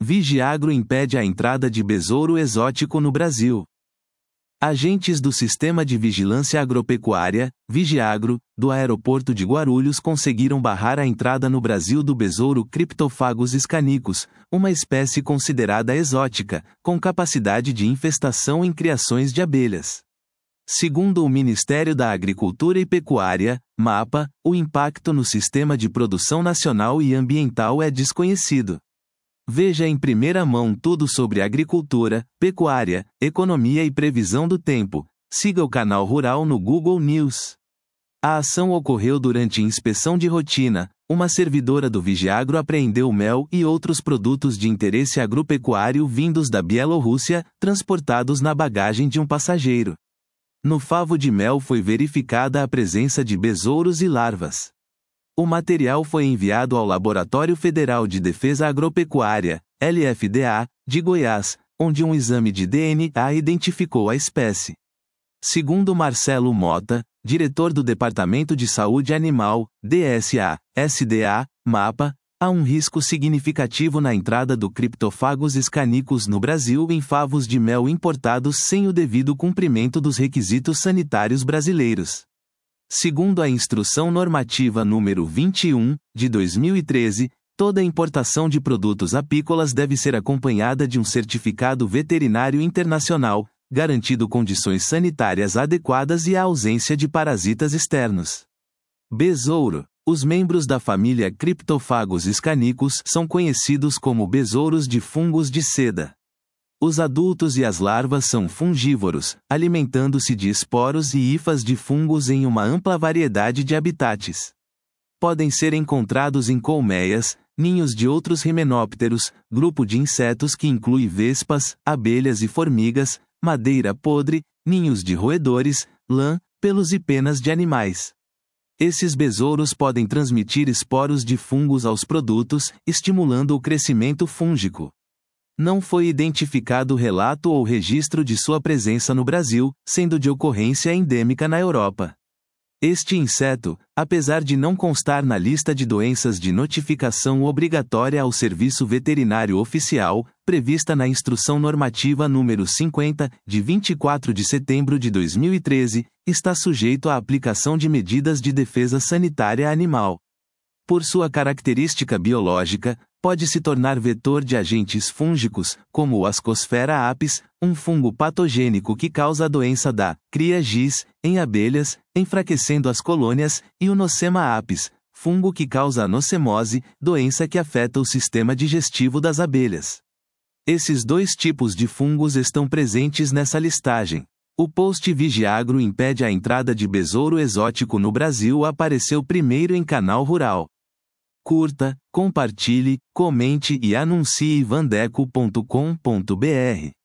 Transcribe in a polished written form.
Vigiagro impede a entrada de besouro exótico no Brasil. Agentes do Sistema de Vigilância Agropecuária, Vigiagro, do aeroporto de Guarulhos conseguiram barrar a entrada no Brasil do besouro Cryptophagos scanicus, uma espécie considerada exótica, com capacidade de infestação em criações de abelhas. Segundo o Ministério da Agricultura e Pecuária, MAPA, o impacto no sistema de produção nacional e ambiental é desconhecido. Veja em primeira mão tudo sobre agricultura, pecuária, economia e previsão do tempo. Siga o canal Rural no Google News. A ação ocorreu durante inspeção de rotina. Uma servidora do Vigiagro apreendeu mel e outros produtos de interesse agropecuário vindos da Bielorrússia, transportados na bagagem de um passageiro. No favo de mel foi verificada a presença de besouros e larvas. O material foi enviado ao Laboratório Federal de Defesa Agropecuária, LFDA, de Goiás, onde um exame de DNA identificou a espécie. Segundo Marcelo Mota, diretor do Departamento de Saúde Animal, DSA, SDA, MAPA, há um risco significativo na entrada do Cryptophagos scanicus no Brasil em favos de mel importados sem o devido cumprimento dos requisitos sanitários brasileiros. Segundo a Instrução Normativa número 21, de 2013, toda importação de produtos apícolas deve ser acompanhada de um certificado veterinário internacional, garantindo condições sanitárias adequadas e a ausência de parasitas externos. Besouro. Os membros da família Cryptophagos scanicus são conhecidos como besouros de fungos de seda. Os adultos e as larvas são fungívoros, alimentando-se de esporos e hifas de fungos em uma ampla variedade de habitats. Podem ser encontrados em colmeias, ninhos de outros himenópteros, grupo de insetos que inclui vespas, abelhas e formigas, madeira podre, ninhos de roedores, lã, pelos e penas de animais. Esses besouros podem transmitir esporos de fungos aos produtos, estimulando o crescimento fúngico. Não foi identificado relato ou registro de sua presença no Brasil, sendo de ocorrência endêmica na Europa. Este inseto, apesar de não constar na lista de doenças de notificação obrigatória ao Serviço Veterinário Oficial, prevista na Instrução Normativa número 50, de 24 de setembro de 2013, está sujeito à aplicação de medidas de defesa sanitária animal. Por sua característica biológica, pode se tornar vetor de agentes fúngicos, como o Ascosphaera apis, um fungo patogênico que causa a doença da cria giz em abelhas, enfraquecendo as colônias, e o Nosema apis, fungo que causa a nocemose, doença que afeta o sistema digestivo das abelhas. Esses dois tipos de fungos estão presentes nessa listagem. O post Vigiagro impede a entrada de besouro exótico no Brasil apareceu primeiro em Canal Rural. Curta, compartilhe, comente e anuncie vandeco.com.br.